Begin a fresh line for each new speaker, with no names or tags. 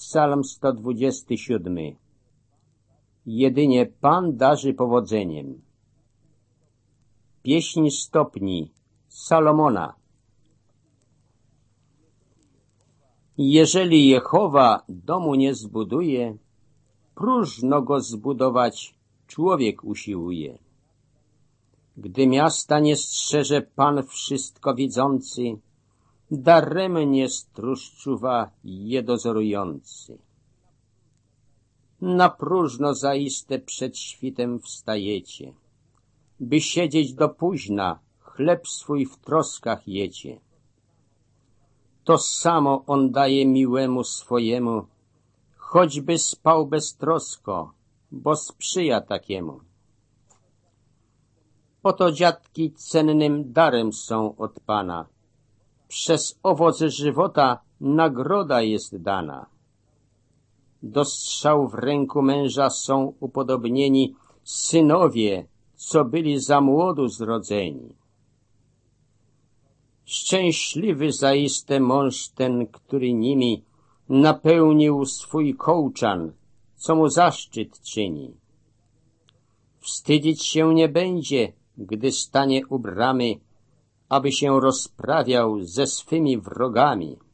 Psalm 127. Jedynie Pan darzy powodzeniem. Pieśń stopni Salomona. Jeżeli Jehowa domu nie zbuduje, próżno go zbudować człowiek usiłuje. Gdy miasta nie strzeże Pan wszystko widzący, daremnie stróż czuwa je dozorujący. Na próżno zaiste przed świtem wstajecie, by siedzieć do późna, chleb swój w troskach jecie. To samo on daje miłemu swojemu, choćby spał beztrosko, bo sprzyja takiemu. Oto dziatki cennym darem są od Pana. Przez owoc żywota nagroda jest dana. Do strzał w ręku męża są upodobnieni synowie, co byli za młodu zrodzeni. Szczęśliwy zaiste mąż ten, który nimi napełnił swój kołczan, co mu zaszczyt czyni. Wstydzić się nie będzie, gdy stanie u bramy, aby się rozprawiał ze swymi wrogami.